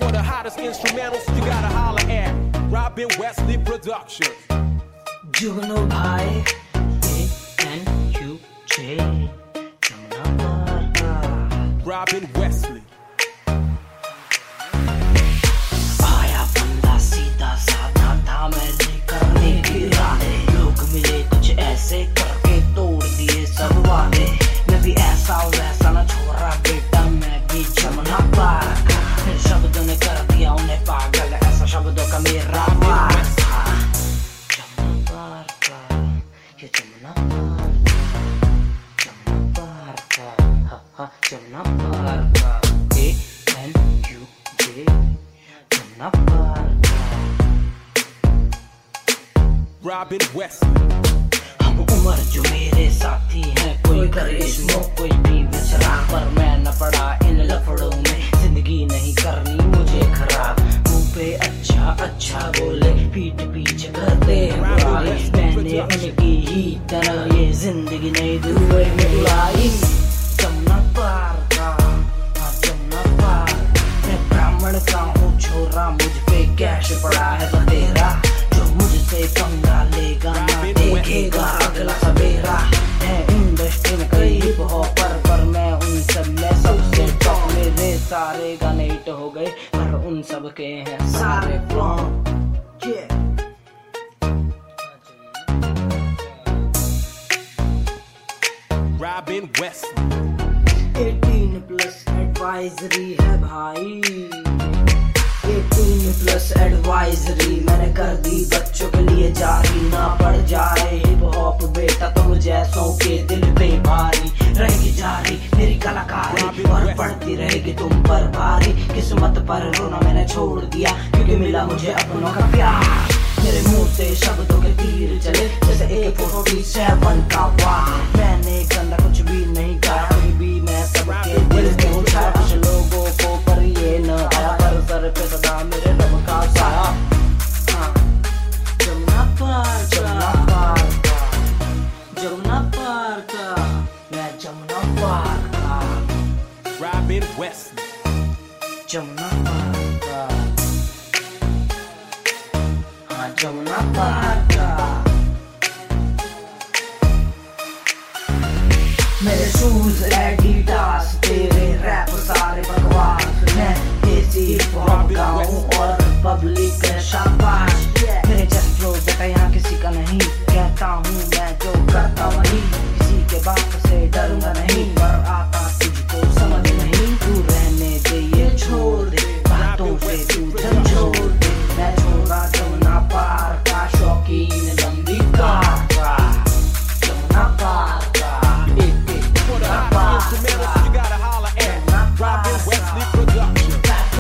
For the hottest instrumentals, you gotta holler at Robin Wesley Productions. जुगनू भाई ANUJ Robin Wesley. आया बंदा सीधा साधा था, मैंने करने की इरादे, लोग मिले कुछ ऐसे करके तोड़ दिए सब वादे। मैं भी ऐसा वैसा न छोड़ा बेटा, मैं भी जमुना पार का, शब्दों ने कर दिया उन्हें पागल, ऐसा शब्दों का मेरा वार था। जमुना पार का, ये जमुना पार का, जमुना पार का ANUJ जमुना पार का। Robin Wesley. हम उम्र जो मेरे साथी हैं, कोई करे स्मोक कोई भी बेचरा, पर मैं न पड़ा इन लफड़ों में, जिंदगी नहीं करनी मुझे खराब। मुंह पे अच्छा अच्छा बोले, पीठ पीछे करते हैं बुराई, मैंने उनकी ही तरह ये जिंदगी नहीं धुएं में उड़ाई। जमुना पार का, जमुना पार, मैं ब्राह्मण का हूँ छोरा, मुझ पे कैश पड़ा है बतेरा, जो मुझसे पंगा लेगा ना देखेगा अगला सवेरा। है इंडस्ट्री में कई हिप हॉपर, पर मैं उन सब में सबसे टॉप, मेरे सारे गाने हिट हो गए, पर उन सब के हैं सारे फ्लॉप। Robin Wesley. 18+ एडवाइजरी है भाई, 18+ एडवाइजरी मैंने कर दी बच्चों के लिए जारी, ना पड़ जाए हिप हॉप बेटा तुम जैसों के दिल पे भारी, रहेगी जारी मेरी कलाकारी और पड़ती रहेगी तुम पर भारी। किस्मत पर रोना मैंने छोड़ दिया, क्योंकि मिला मुझे अपनों का प्यार। मेरे मुंह से शब्दों के तीर चले जैसे AK-47 का वार, मैंने गंदा कुछ भी नहीं कहा, कभी भी मैं सबके दिल में उठाया, कुछ लोगों को पर ये न आया, पर सर पे सदा मेरे रब का साया। जमुना पार, जमुना पार का, जमुना पार का, मैं जमुना पार का। Robin Wesley. जमुना पार का, जमुना पार का। मेरे शूज एडिडास, तेरे रैप सारे बकवास, मैं देसी हिप हॉप गाऊं और पब्लिक है शाबाश। मेरे जस्ट फ्लो बेटा यहाँ किसी का नहीं, कहता हूँ मैं जो करता वही, किसी के बाप से डरूंगा नहीं, पर आता तुझको समझ नहीं। तू रहने दे ये छोड़ दे, बातों से तू झंझोड़ दे, मैं छोड़ा जमुना पार का, शौकीन लंबी कार का, जमुना पार का, For the hottest instrumentals,